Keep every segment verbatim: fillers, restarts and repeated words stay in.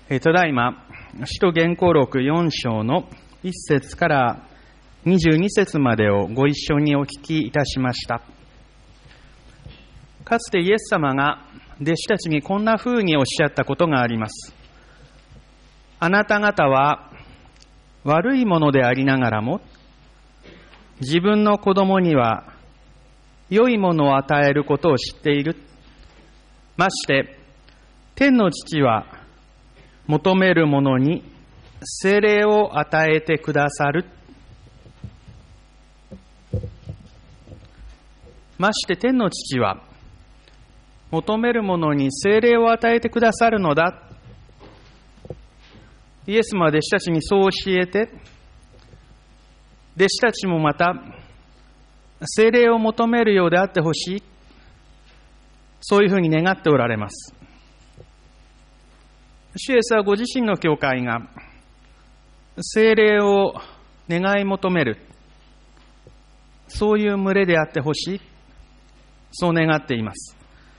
ただいま、使徒言行録よん章のいっ節からにじゅうに節までをご一緒にお聞きいたしました。かつてイエス様が弟子たちにこんな風におっしゃったことがあります。あなた方は悪いものでありながらも、自分の子供には良いものを与えることを知っている。まして、天の父は求めるものに聖霊を与えてくださる。まして天の父は求めるものに聖霊を与えてくださるのだ。イエス様は弟子たちにそう教えて、弟子たちもまた聖霊を求めるようであってほしい。そういうふうに願っておられます。主イエスはご自身の教会が聖霊を願い求める、そういう群れであってほしい、そう願っています。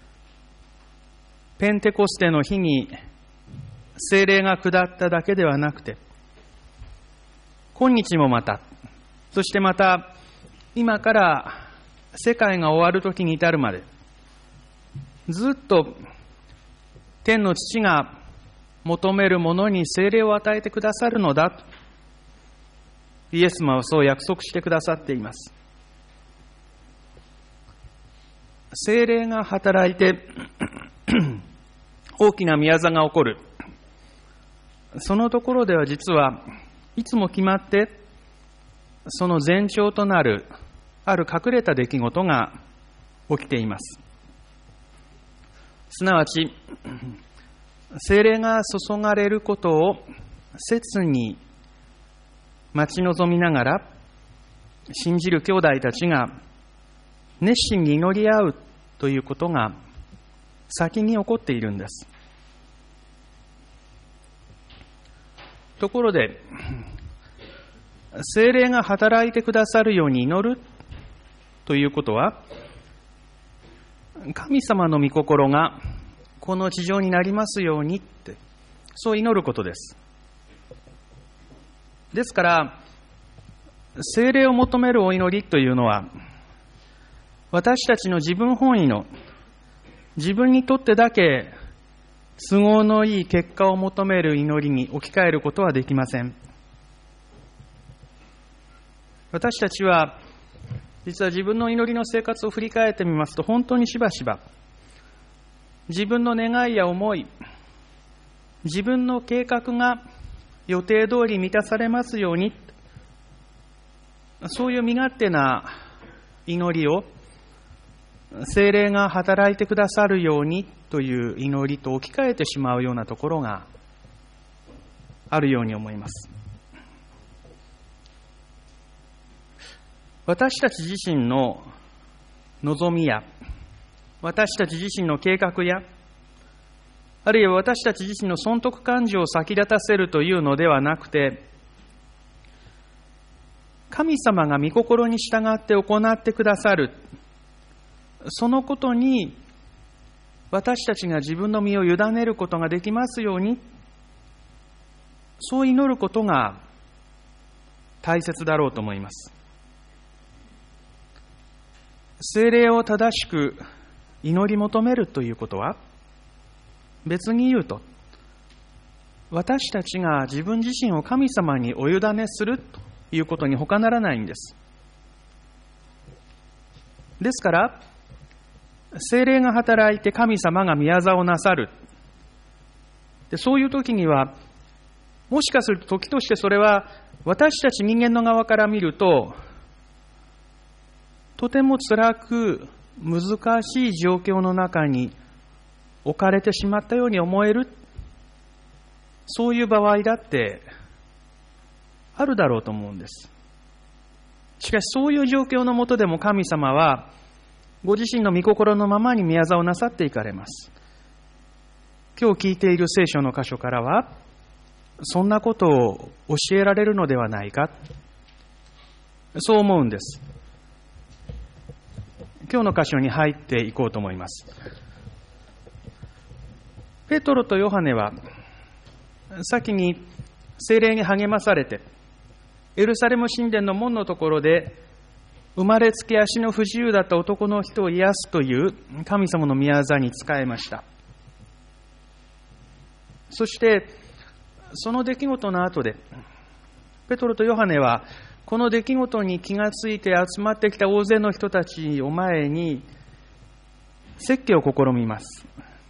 ペンテコステの日に聖霊が下っただけではなくて、今日もまた、そしてまた今から世界が終わる時に至るまで、ずっと天の父が求めるものに聖霊を与えてくださるのだと、イエス様はそう約束してくださっています。聖霊が働いて大きな宮座が起こる、そのところでは実はいつも決まってその前兆となるある隠れた出来事が起きています。すなわち聖霊が注がれることを切に待ち望みながら、信じる兄弟たちが熱心に祈り合うということが先に起こっているんです。ところで、聖霊が働いてくださるように祈るということは、神様の御心がこの地上になりますようにって、そう祈ることです。ですから、聖霊を求めるお祈りというのは、私たちの自分本位の、自分にとってだけ都合のいい結果を求める祈りに置き換えることはできません。私たちは、実は自分の祈りの生活を振り返ってみますと、本当にしばしば、自分の願いや思い、自分の計画が予定通り満たされますように、そういう身勝手な祈りを聖霊が働いてくださるようにという祈りと置き換えてしまうようなところがあるように思います。私たち自身の望みや私たち自身の計画や、あるいは私たち自身の損得感情を先立たせるというのではなくて、神様が御心に従って行ってくださる、そのことに私たちが自分の身を委ねることができますように、そう祈ることが大切だろうと思います。聖霊を正しく祈り求めるということは、別に言うと、私たちが自分自身を神様にお委ねするということに他ならないんです。ですから、聖霊が働いて神様が宮座をなさる。で、そういう時には、もしかすると時としてそれは私たち人間の側から見ると、とても辛く難しい状況の中に置かれてしまったように思える、そういう場合だってあるだろうと思うんです。しかしそういう状況の下でも神様はご自身の御心のままに宮座をなさっていかれます。今日聞いている聖書の箇所からは、そんなことを教えられるのではないか、そう思うんです。今日の箇所に入っていこうと思います。ペトロとヨハネは先に聖霊に励まされて、エルサレム神殿の門のところで、生まれつき足の不自由だった男の人を癒すという神様の御業に仕えました。そして、その出来事の後で、ペトロとヨハネは、この出来事に気がついて集まってきた大勢の人たちを前に、説教を試みます。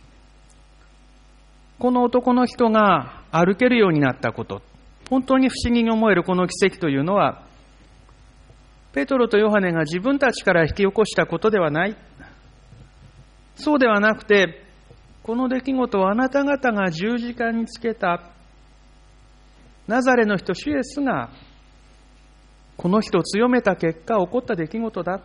この男の人が歩けるようになったこと、本当に不思議に思えるこの奇跡というのは、ペトロとヨハネが自分たちから引き起こしたことではない。そうではなくて、この出来事はあなた方が十字架につけたナザレの人主イエスがこの人を強めた結果起こった出来事だ。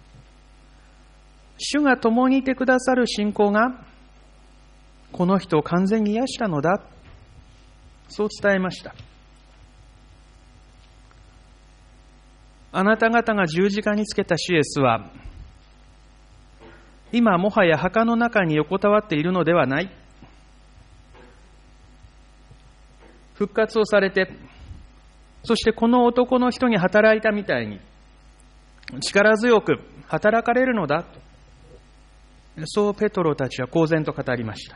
主が共にいてくださる信仰がこの人を完全に癒したのだ。そう伝えました。あなた方が十字架につけた主イエスは今もはや墓の中に横たわっているのではない。復活をされて、そしてこの男の人に働いたみたいに力強く働かれるのだ。そうペトロたちは公然と語りました。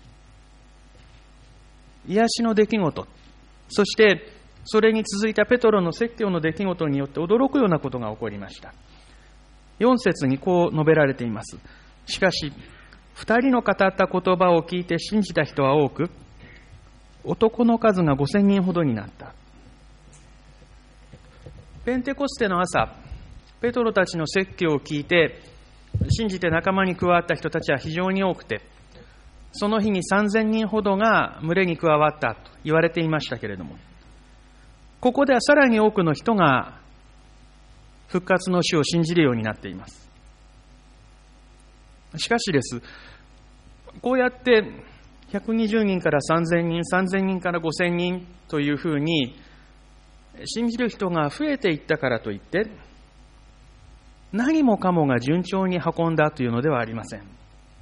癒しの出来事、そしてそれに続いたペトロの説教の出来事によって驚くようなことが起こりました。よん節にこう述べられています。しかし、二人の語った言葉を聞いて信じた人は多く、男の数が五千人ほどになった。ペンテコステの朝、ペトロたちの説教を聞いて、信じて仲間に加わった人たちは非常に多くて、その日に三千人ほどが群れに加わったと言われていましたけれども、ここではさらに多くの人が復活の主を信じるようになっています。しかしです、こうやってひゃくにじゅうにんからさんぜんにん、さんぜんにんからごせんにんというふうに信じる人が増えていったからといって、何もかもが順調に運んだというのではありません。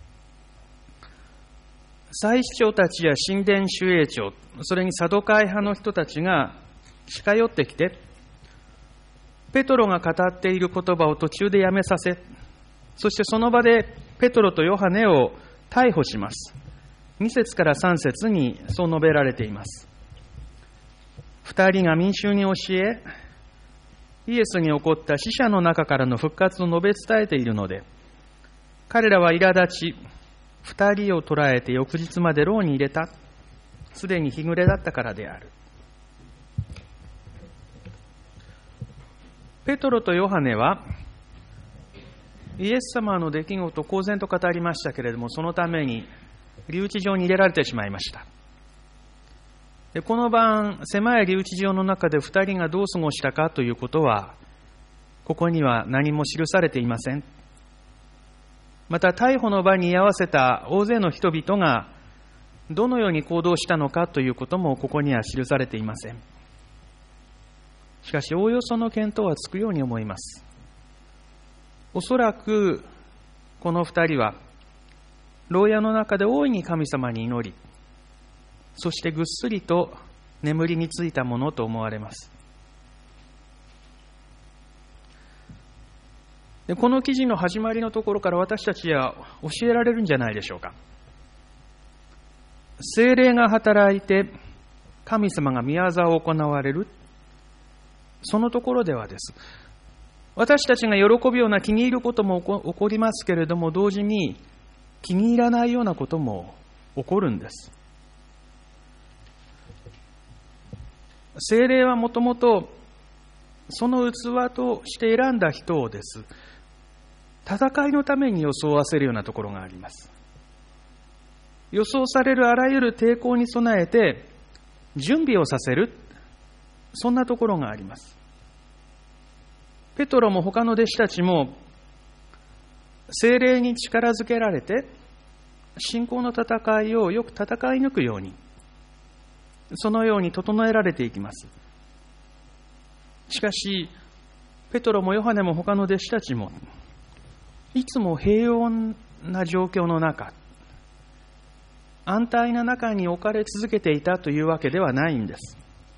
祭司長たちや神殿守衛長、それにサドカイ派の人たちが近寄ってきて、ペトロが語っている言葉を途中でやめさせ、そしてその場でペトロとヨハネを逮捕します。に節からさん節にそう述べられています。二人が民衆に教え、イエスに起こった死者の中からの復活を述べ伝えているので、彼らは苛立ち、二人を捕らえて翌日まで牢に入れた。すでに日暮れだったからである。ペトロとヨハネはイエス様の出来事を公然と語りましたけれども、そのために留置場に入れられてしまいました。でこの晩、狭い留置場の中で二人がどう過ごしたかということはここには何も記されていません。また逮捕の場に居合わせた大勢の人々がどのように行動したのかということもここには記されていません。しかしおおよその見当はつくように思います。おそらくこの二人は牢屋の中で大いに神様に祈り、そしてぐっすりと眠りについたものと思われます。でこの記事の始まりのところから私たちは教えられるんじゃないでしょうか。聖霊が働いて神様が御業を行われる、そのところではです。私たちが喜ぶような気に入ることも起こりますけれども、同時に気に入らないようなことも起こるんです。聖霊はもともとその器として選んだ人をです、戦いのために装わせるようなところがあります。予想されるあらゆる抵抗に備えて準備をさせる、そんなところがあります。ペトロも他の弟子たちも聖霊に力づけられて信仰の戦いをよく戦い抜くように、そのように整えられていきます。しかしペトロもヨハネも他の弟子たちもいつも平穏な状況の中、 安泰な中に置かれ続けていたというわけではないんです。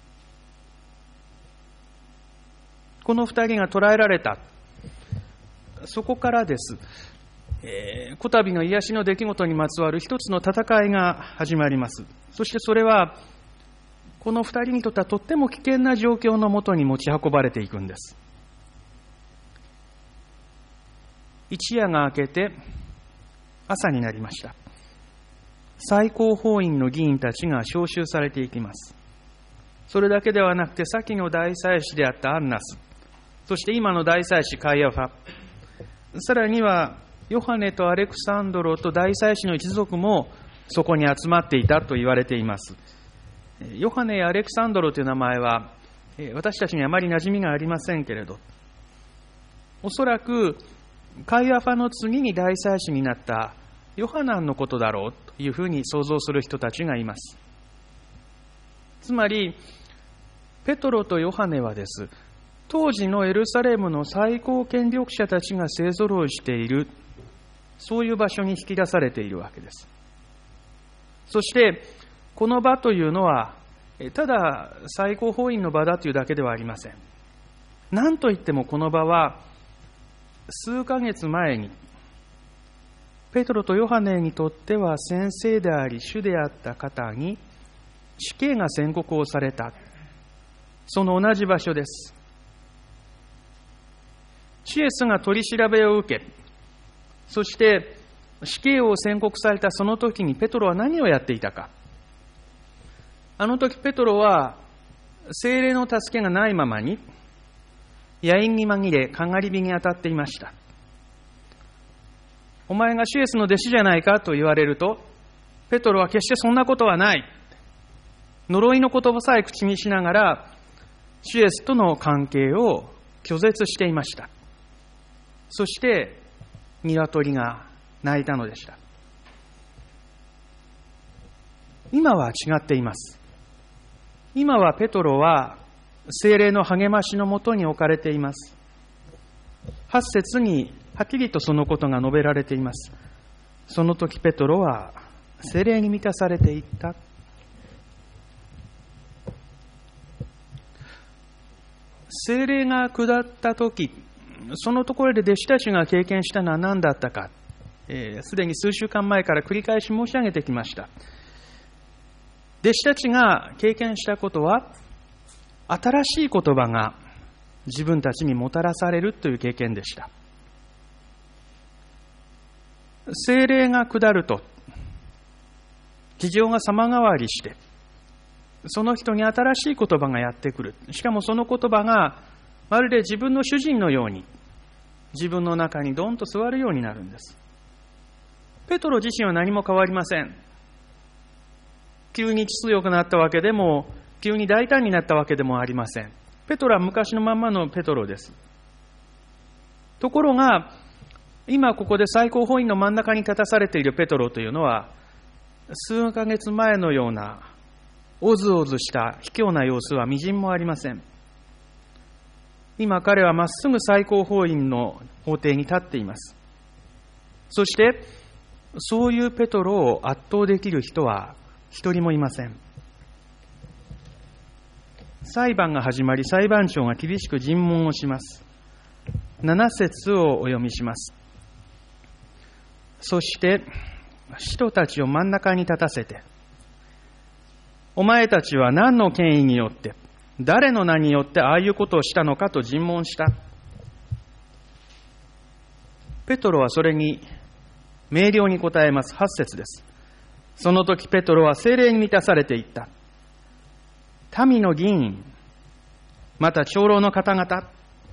この二人が捕らえられた。そこからです。えー、こたびの癒しの出来事にまつわる一つの戦いが始まります。そしてそれは、この二人にとってはとっても危険な状況のもとに持ち運ばれていくんです。一夜が明けて朝になりました。最高法院の議員たちが召集されていきます。それだけではなくて、先の大祭司であったアンナス、そして今の大祭司カイアファ、さらにはヨハネとアレクサンドロと大祭司の一族もそこに集まっていたと言われています。ヨハネやアレクサンドロという名前は私たちにあまり馴染みがありませんけれど、おそらくカイアファの次に大祭司になったヨハナンのことだろうというふうに想像する人たちがいます。つまりペトロとヨハネはです、当時のエルサレムの最高権力者たちが勢ぞろいしている、そういう場所に引き出されているわけです。そしてこの場というのはただ最高法院の場だというだけではありません。何といってもこの場は数ヶ月前にペトロとヨハネにとっては先生であり主であった方に死刑が宣告をされた、その同じ場所です。シエスが取り調べを受け、そして死刑を宣告されたその時にペトロは何をやっていたか。あの時ペトロは聖霊の助けがないままに野因に紛れかがり火に当たっていました。お前がシエスの弟子じゃないかと言われると、ペトロは決してそんなことはない、呪いの言葉さえ口にしながらシエスとの関係を拒絶していました。そして鶏が鳴いたのでした。今は違っています。今はペトロは聖霊の励ましのもとに置かれています。はち節にはっきりとそのことが述べられています。その時ペトロは聖霊に満たされていった。聖霊が下った時、そのところで弟子たちが経験したのは何だったか、す、えー、でに数週間前から繰り返し申し上げてきました。弟子たちが経験したことは、新しい言葉が自分たちにもたらされるという経験でした。聖霊が下ると、事情が様変わりして、その人に新しい言葉がやってくる。しかもその言葉がまるで自分の主人のように自分の中にドンと座るようになるんです。ペトロ自身は何も変わりません。急に強くなったわけでも急に大胆になったわけでもありません。ペトロは昔のまんまのペトロです。ところが今ここで最高法院の真ん中に立たされているペトロというのは、数ヶ月前のようなおずおずした卑怯な様子はみじんもありません。今彼はまっすぐ最高法院の法廷に立っています。そしてそういうペトロを圧倒できる人は一人もいません。裁判が始まり、裁判長が厳しく尋問をします。なな節をお読みします。そして使徒たちを真ん中に立たせて、お前たちは何の権威によって、誰の名によってああいうことをしたのかと尋問した。ペトロはそれに明瞭に答えます。はち節です。その時ペトロは聖霊に満たされていった。民の議員、また長老の方々。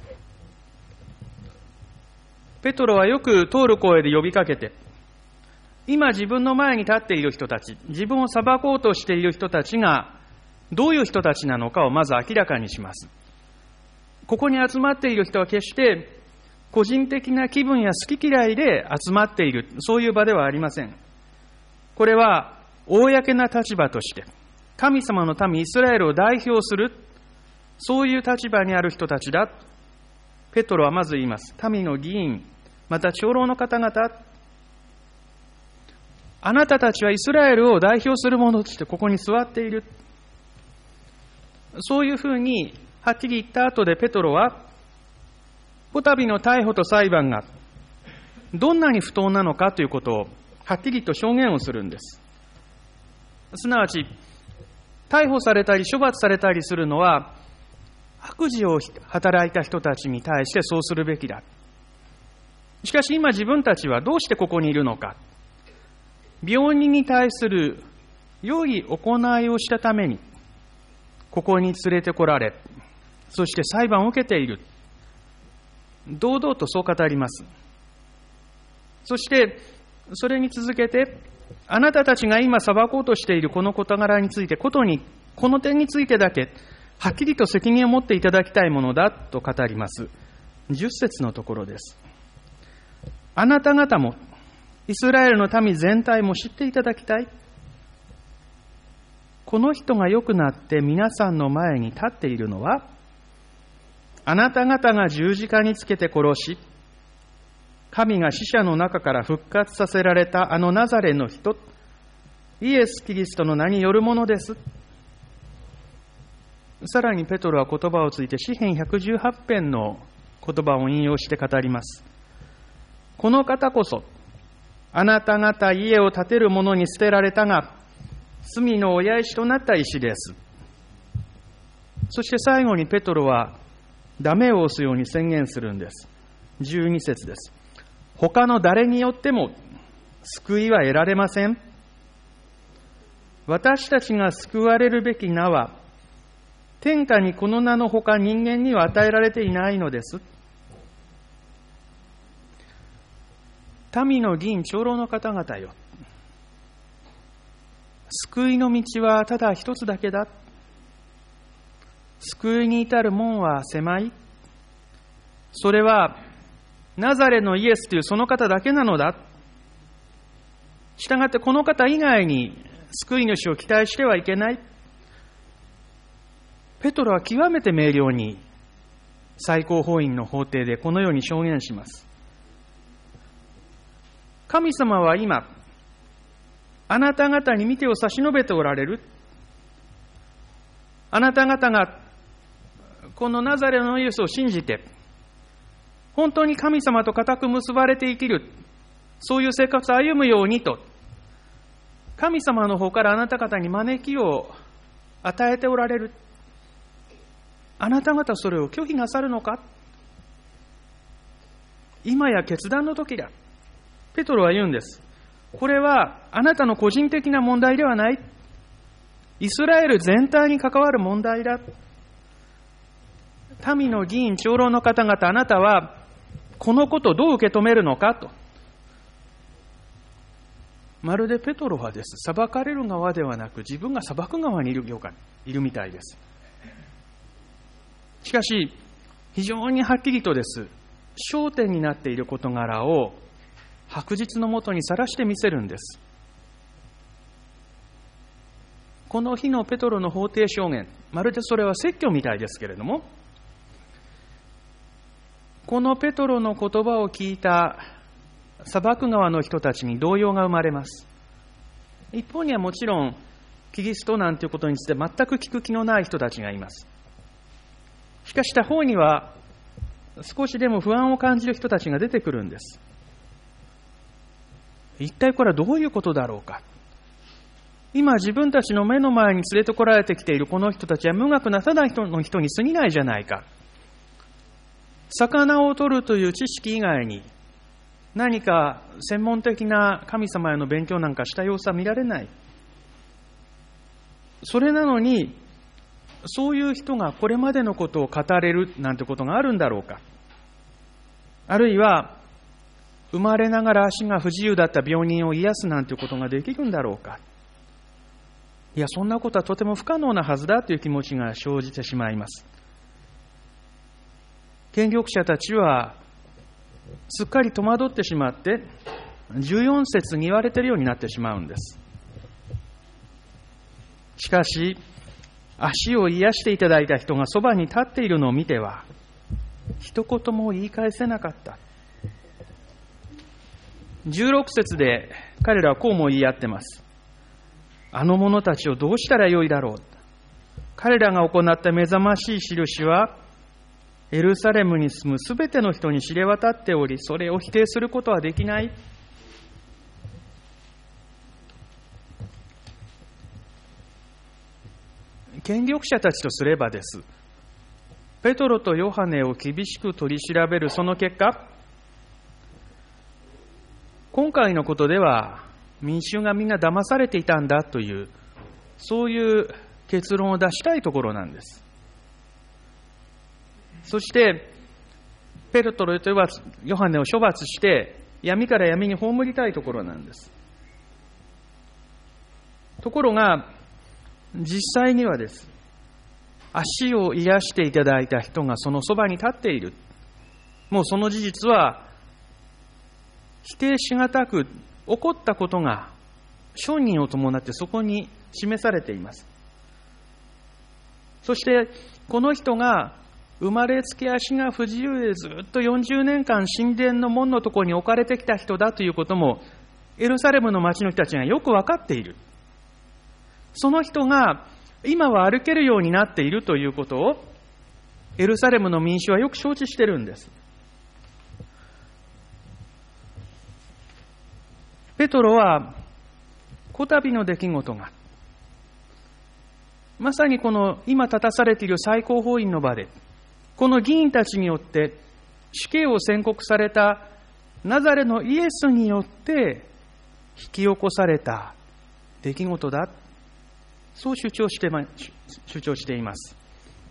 ペトロはよく通る声で呼びかけて、今自分の前に立っている人たち、自分を裁こうとしている人たちがどういう人たちなのかをまず明らかにします。ここに集まっている人は決して個人的な気分や好き嫌いで集まっている、そういう場ではありません。これは公な立場として神様の民イスラエルを代表する、そういう立場にある人たちだ。ペトロはまず言います。民の議員、また長老の方々。 あなたたちはイスラエルを代表する者としてここに座っている。そういうふうにはっきり言った後で、ペトロはこたびの逮捕と裁判がどんなに不当なのかということをはっきりと証言をするんです。すなわち、逮捕されたり処罰されたりするのは悪事を働いた人たちに対してそうするべきだ。しかし今自分たちはどうしてここにいるのか。病人に対する良い行いをしたためにここに連れてこられ、そして裁判を受けている。堂々とそう語ります。そしてそれに続けて、あなたたちが今裁こうとしているこの事柄について、ことにこの点についてだけはっきりと責任を持っていただきたいものだと語ります。じゅっ節のところです。あなた方もイスラエルの民全体も知っていただきたい。この人が良くなって皆さんの前に立っているのは、あなた方が十字架につけて殺し、神が死者の中から復活させられたあのナザレの人、イエス・キリストの名によるものです。さらにペトロは言葉をついて詩編ひゃくじゅうはち編の言葉を引用して語ります。この方こそ、あなた方家を建てる者に捨てられたが、罪の親石となった石です。そして最後にペトロはダメを押すように宣言するんです。じゅうに節です。他の誰によっても救いは得られません。私たちが救われるべき名は、天下にこの名のほか人間には与えられていないのです。民の議員長老の方々よ、救いの道はただ一つだけだ。救いに至る門は狭い。それはナザレのイエスというその方だけなのだ。したがってこの方以外に救い主を期待してはいけない。ペトロは極めて明瞭に最高法院の法廷でこのように証言します。神様は今、あなた方に御手を差し伸べておられる。あなた方がこのナザレのイエスを信じて、本当に神様と固く結ばれて生きる、そういう生活を歩むようにと、神様の方からあなた方に招きを与えておられる。あなた方それを拒否なさるのか。今や決断の時だ。ペトロは言うんです。これはあなたの個人的な問題ではない。イスラエル全体に関わる問題だ。民の議員、長老の方々、あなたはこのことをどう受け止めるのかと。まるでペトロはです。裁かれる側ではなく、自分が裁く側にいるようか、いるみたいです。しかし、非常にはっきりとです。焦点になっている事柄を白日のもとにさらしてみせるんです。この日のペトロの法廷証言、まるでそれは説教みたいですけれども、このペトロの言葉を聞いた裁く側の人たちに動揺が生まれます。一方にはもちろんキリストなんていうことについて全く聞く気のない人たちがいます。しかし他方には少しでも不安を感じる人たちが出てくるんです。一体これはどういうことだろうか。今自分たちの目の前に連れてこられてきているこの人たちは無学なただの人に過ぎないじゃないか。魚を取るという知識以外に何か専門的な神様への勉強なんかした様子は見られない。それなのにそういう人がこれまでのことを語れるなんてことがあるんだろうか。あるいは生まれながら足が不自由だった病人を癒すなんてことができるんだろうか。いや、そんなことはとても不可能なはずだという気持ちが生じてしまいます。権力者たちはすっかり戸惑ってしまってじゅうよん節に言われているようになってしまうんです。しかし足を癒していただいた人がそばに立っているのを見ては一言も言い返せなかった。 じゅうろく節で彼らはこうも言い合ってます。あの者たちをどうしたらよいだろう。彼らが行った目覚ましい印はエルサレムに住むすべての人に知れ渡っており、それを否定することはできない。権力者たちとすればです。ペトロとヨハネを厳しく取り調べるその結果、今回のことでは民衆がみんな騙されていたんだという、そういう結論を出したいところなんです。そしてペトロとヨハネを処罰して闇から闇に葬りたいところなんです。ところが実際にはです、足を癒していただいた人がそのそばに立っている。もうその事実は否定しがたく、起こったことが証人を伴ってそこに示されています。そしてこの人が生まれつき足が不自由でずっとよんじゅうねんかん神殿の門のところに置かれてきた人だということもエルサレムの町の人たちがよく分かっている。その人が今は歩けるようになっているということをエルサレムの民衆はよく承知しているんです。ペトロはこたびの出来事がまさにこの今立たされている最高法院の場でこの議員たちによって死刑を宣告されたナザレのイエスによって引き起こされた出来事だ、そう主張して、主張しています。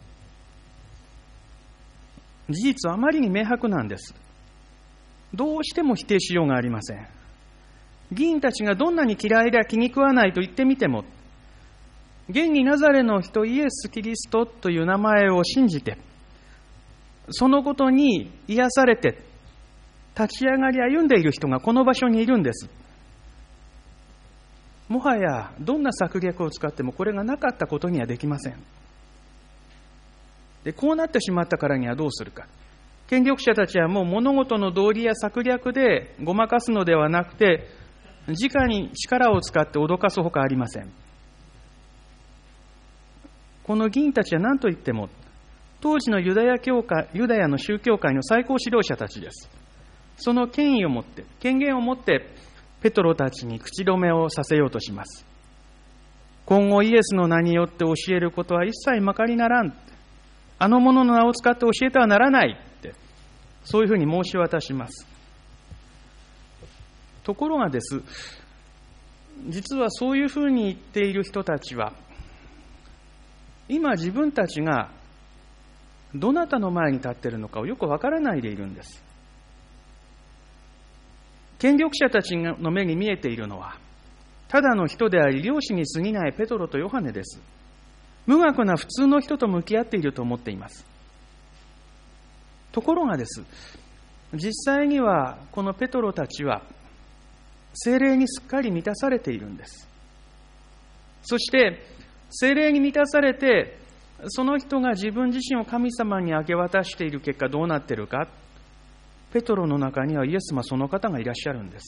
事実はあまりに明白なんです。どうしても否定しようがありません。議員たちがどんなに嫌いで気に食わないと言ってみても、現にナザレの人イエス・キリストという名前を信じて、そのことに癒されて立ち上がり歩んでいる人がこの場所にいるんです。もはやどんな策略を使ってもこれがなかったことにはできません。で、こうなってしまったからにはどうするか。権力者たちはもう物事の道理や策略でごまかすのではなくて、直に力を使って脅かすほかありません。この議員たちは何と言っても当時のユダヤ教会、ユダヤの宗教界の最高指導者たちです。その権威を持って、権限を持ってペトロたちに口止めをさせようとします。今後イエスの名によって教えることは一切まかりならん。あの者の名を使って教えてはならないって、そういうふうに申し渡します。ところがです、実はそういうふうに言っている人たちは、今自分たちがどなたの前に立っているのかをよくわからないでいるんです。権力者たちの目に見えているのは、ただの人であり、漁師に過ぎないペトロとヨハネです。無学な普通の人と向き合っていると思っています。ところがです、実際にはこのペトロたちは、聖霊にすっかり満たされているんです。そして、聖霊に満たされて、その人が自分自身を神様に明け渡している結果どうなっているか。ペトロの中にはイエスもその方がいらっしゃるんです。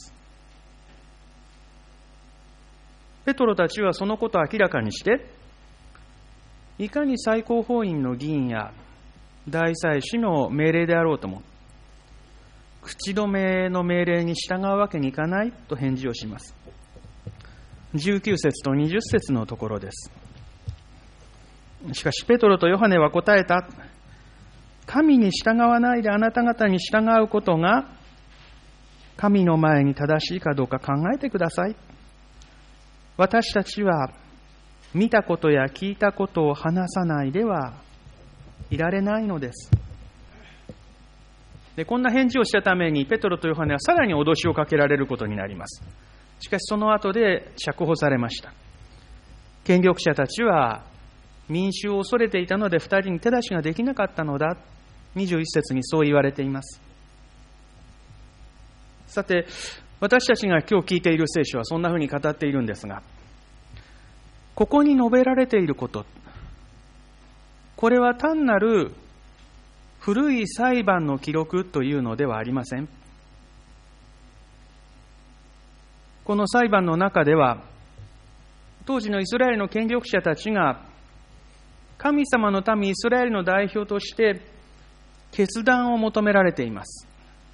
ペトロたちはそのことを明らかにして、いかに最高法院の議員や大祭司の命令であろうとも、口止めの命令に従うわけにいかないと返事をします。じゅうきゅう節とにじゅう節のところです。しかしペトロとヨハネは答えた。神に従わないであなた方に従うことが神の前に正しいかどうか考えてください。私たちは見たことや聞いたことを話さないではいられないのです。で、こんな返事をしたためにペトロとヨハネはさらに脅しをかけられることになります。しかしその後で釈放されました。権力者たちは民衆を恐れていたので二人に手出しができなかったのだ。にじゅういち節にそう言われています。さて、私たちが今日聞いている聖書はそんなふうに語っているんですが、ここに述べられていること、これは単なる古い裁判の記録というのではありません。 この裁判の中では、当時のイスラエルの権力者たちが、神様の民イスラエルの代表として決断を求められています。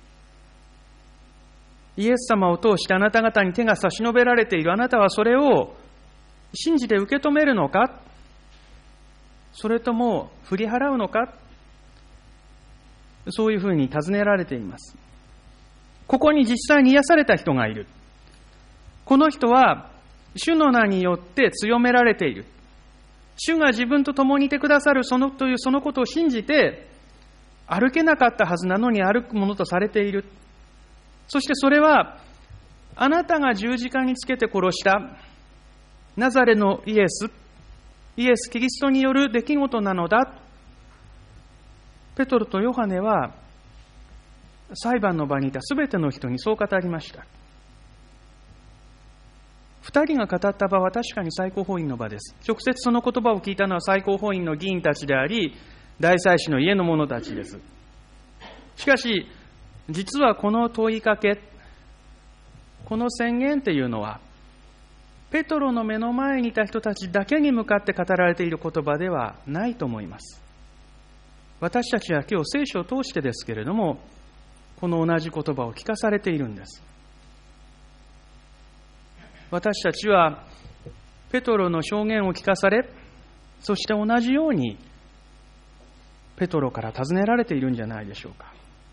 イエス様を通してあなた方に手が差し伸べられている。あなたはそれを信じて受け止めるのか、それとも振り払うのか、そういうふうに尋ねられています。ここに実際に癒された人がいる。この人は主の名によって強められている。主が自分と共にいてくださるそのというそのことを信じて、歩けなかったはずなのに歩くものとされている。そしてそれは、あなたが十字架につけて殺したナザレのイエス、イエス・キリストによる出来事なのだ。ペトロとヨハネは、裁判の場にいたすべての人にそう語りました。二人が語った場は確かに最高法院の場です。直接その言葉を聞いたのは最高法院の議員たちであり、大祭司の家の者たちです。しかし、実はこの問いかけ、この宣言というのは、ペトロの目の前にいた人たちだけに向かって語られている言葉ではないと思います。私たちは今日聖書を通してですけれども、この同じ言葉を聞かされているんです。私たちはペトロの証言を聞かされ、そして同じようにペトロから尋ねられているんじゃないでしょうか。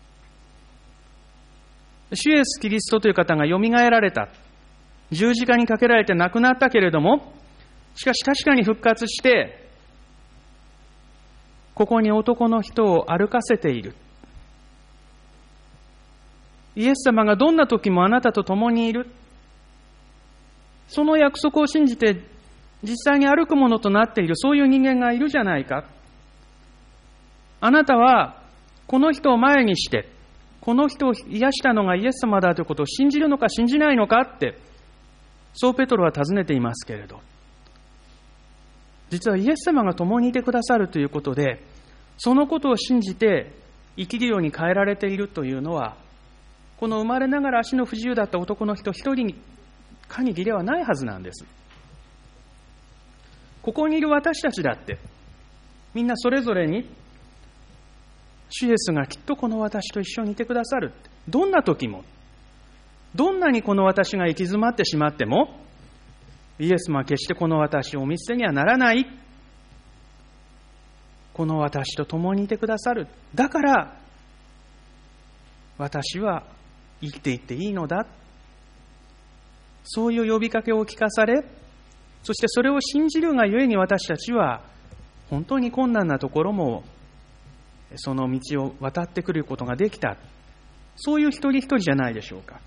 主イエス・キリストという方がよみがえられた。十字架にかけられて亡くなったけれども、しかし確かに復活して、ここに男の人を歩かせている。イエス様がどんな時もあなたと共にいる。その約束を信じて実際に歩くものとなっている、そういう人間がいるじゃないか。あなたはこの人を前にして、この人を癒したのがイエス様だということを信じるのか信じないのかって、そうペトロは尋ねていますけれど、実はイエス様が共にいてくださるということで、そのことを信じて生きるように変えられているというのは、この生まれながら足の不自由だった男の人一人に限りではないはずなんです。ここにいる私たちだって、みんなそれぞれに、主イエスがきっとこの私と一緒にいてくださる。どんな時も、どんなにこの私が行き詰まってしまっても、イエス様は決してこの私をお見捨てにはならない。この私と共にいてくださる。だから、私は生きていっていいのだ。そういう呼びかけを聞かされ、そしてそれを信じるがゆえに私たちは、本当に困難なところも、その道を渡ってくることができた。そういう一人一人じゃないでしょうか。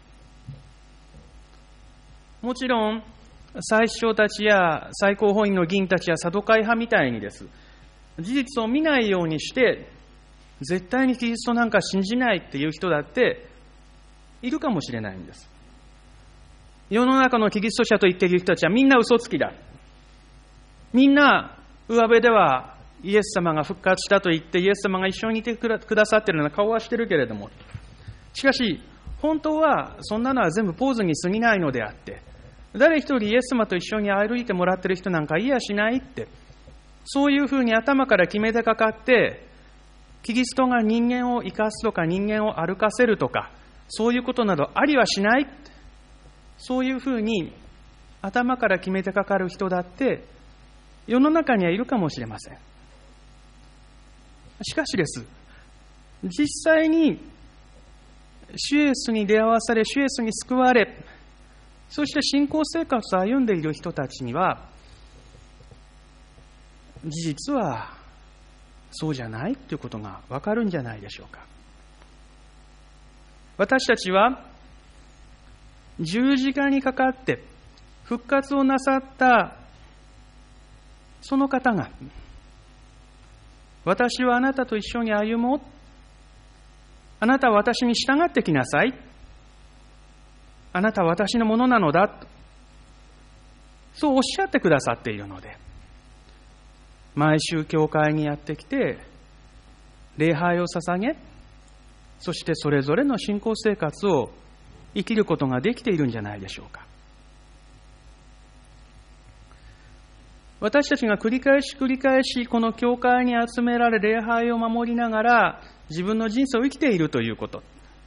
もちろん、祭司長たちや最高法院の議員たちやサドカイ派みたいにです。事実を見ないようにして、絶対にキリストなんか信じないっていう人だっているかもしれないんです。世の中のキリスト者と言っている人たちはみんな嘘つきだ。みんな上辺ではイエス様が復活したと言ってイエス様が一緒にいてくださっているような顔はしてるけれども、しかし本当はそんなのは全部ポーズに過ぎないのであって、誰一人イエス様と一緒に歩いてもらっている人なんかいやしないって、そういうふうに頭から決めてかかって、キリストが人間を生かすとか人間を歩かせるとか、そういうことなどありはしない。そういうふうに頭から決めてかかる人だって世の中にはいるかもしれません。しかしです、実際に主イエスに出会わされ、主イエスに救われ、そして信仰生活を歩んでいる人たちには、事実はそうじゃないということがわかるんじゃないでしょうか。私たちは十字架にかかって復活をなさったその方が、私はあなたと一緒に歩もう、あなたは私に従ってきなさい、あなたは私のものなのだ、そうおっしゃってくださっているので、毎週教会にやってきて礼拝を捧げ、そしてそれぞれの信仰生活を生きることができているんじゃないでしょうか。 私たちが繰り返し繰り返しこの教会に集められ礼拝を守りながら自分の人生を生きているということ。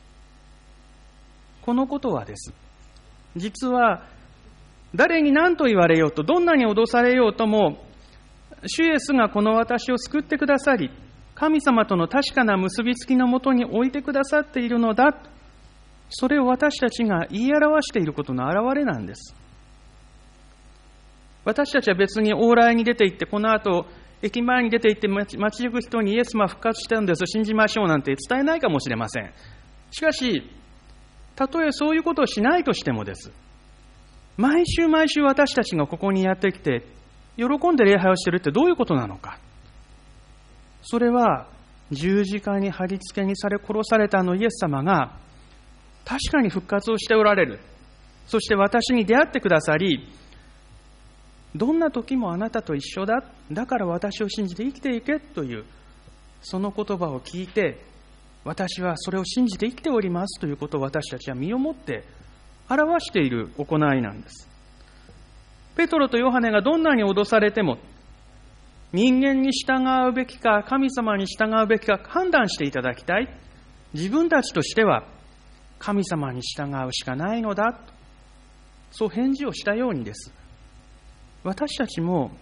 このことはです。実は誰に何と言われようと、どんなに脅されようとも、主イエスがこの私を救ってくださり、神様との確かな結びつきのもとに置いてくださっているのだ。それを私たちが言い表していることの表れなんです。私たちは別に往来に出て行って、この後、駅前に出て行って街行く人にイエス様復活したんです、信じましょうなんて伝えないかもしれません。しかし、たとえそういうことをしないとしてもです。毎週毎週私たちがここにやってきて、喜んで礼拝をしているってどういうことなのか。それは、十字架に貼り付けにされ殺されたあのイエス様が、確かに復活をしておられる。そして私に出会ってくださり、どんな時もあなたと一緒だ。だから私を信じて生きていけという、その言葉を聞いて、私はそれを信じて生きておりますということを私たちは身をもって表している行いなんです。ペトロとヨハネがどんなに脅されても、人間に従うべきか神様に従うべきか判断していただきたい。自分たちとしては神様に従うしかないのだ。そう返事をしたようにです。私たちも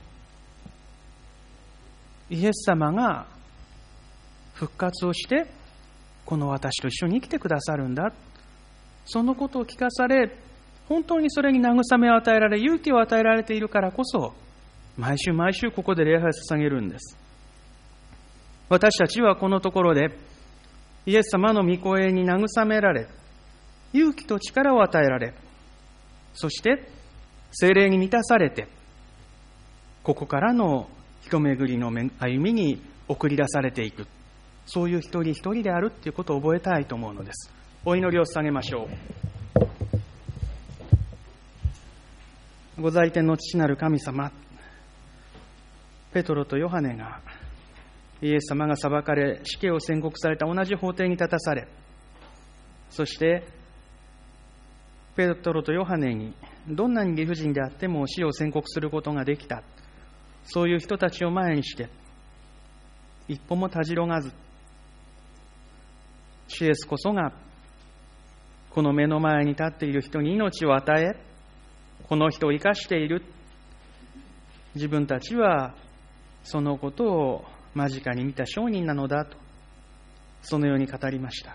イエス様が復活をしてこの私と一緒に生きてくださるんだ。そのことを聞かされ、本当にそれに慰めを与えられ、勇気を与えられているからこそ、毎週毎週ここで礼拝を捧げるんです。私たちはこのところで、イエス様の御声に慰められ、勇気と力を与えられ、そして聖霊に満たされて、ここからの人巡りの歩みに送り出されていく。そういう一人一人であるということを覚えたいと思うのです。お祈りを捧げましょう。ご在天の父なる神様、ペトロとヨハネがイエス様が裁かれ死刑を宣告された同じ法廷に立たされ、そしてペトロとヨハネにどんなに理不尽であっても死を宣告することができた、そういう人たちを前にして一歩もたじろがず、主イエスこそがこの目の前に立っている人に命を与え、この人を生かしている。自分たちはそのことを間近に見た証人なのだと、そのように語りました。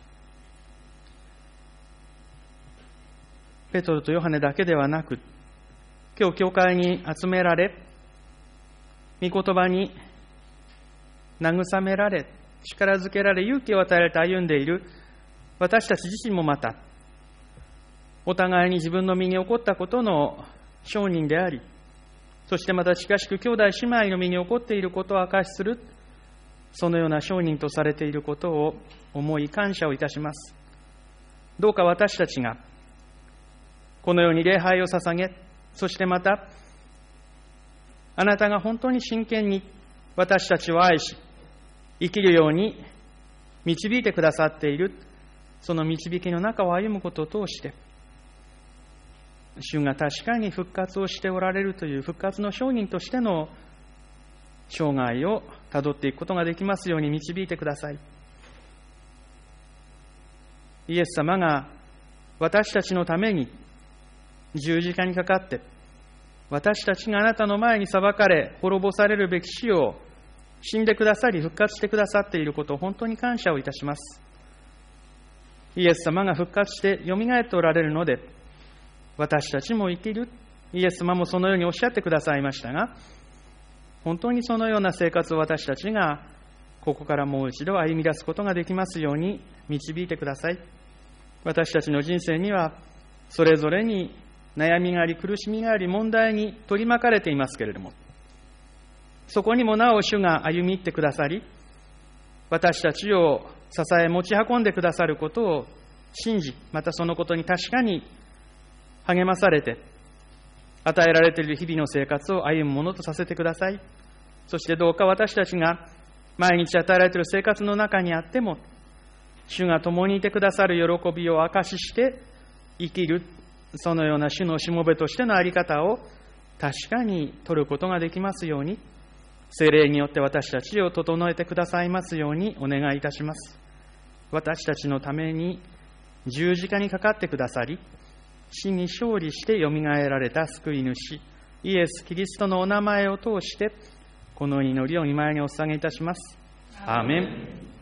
ペトロとヨハネだけではなく、今日教会に集められ、御言葉に慰められ、力づけられ、勇気を与えられて歩んでいる私たち自身もまた、お互いに自分の身に起こったことの証人であり、そしてまた近しく兄弟姉妹の身に起こっていることを証しする、そのような証人とされていることを思い感謝をいたします。どうか私たちがこのように礼拝を捧げ、そしてまたあなたが本当に真剣に私たちを愛し生きるように導いてくださっている、その導きの中を歩むことを通して、主が確かに復活をしておられるという復活の証人としての生涯をたどっていくことができますように導いてください。イエス様が私たちのために十字架にかかって、私たちがあなたの前に裁かれ滅ぼされるべき死を死んでくださり復活してくださっていることを本当に感謝をいたします。イエス様が復活してよみがえっておられるので、私たちも生きる。イエス様もそのようにおっしゃってくださいましたが、本当にそのような生活を私たちがここからもう一度歩み出すことができますように導いてください。私たちの人生にはそれぞれに悩みがあり苦しみがあり問題に取り巻かれていますけれども、そこにもなお主が歩み入ってくださり、私たちを支え持ち運んでくださることを信じ、またそのことに確かに励まされて、与えられている日々の生活を歩むものとさせてください。そしてどうか私たちが毎日与えられている生活の中にあっても、主が共にいてくださる喜びを証しして生きる、そのような主のしもべとしてのあり方を確かに取ることができますように、聖霊によって私たちを整えてくださいますようにお願いいたします。私たちのために十字架にかかってくださり、死に勝利してよみがえられた救い主イエス・キリストのお名前を通してこの祈りを御前にお捧げいたします。アーメン。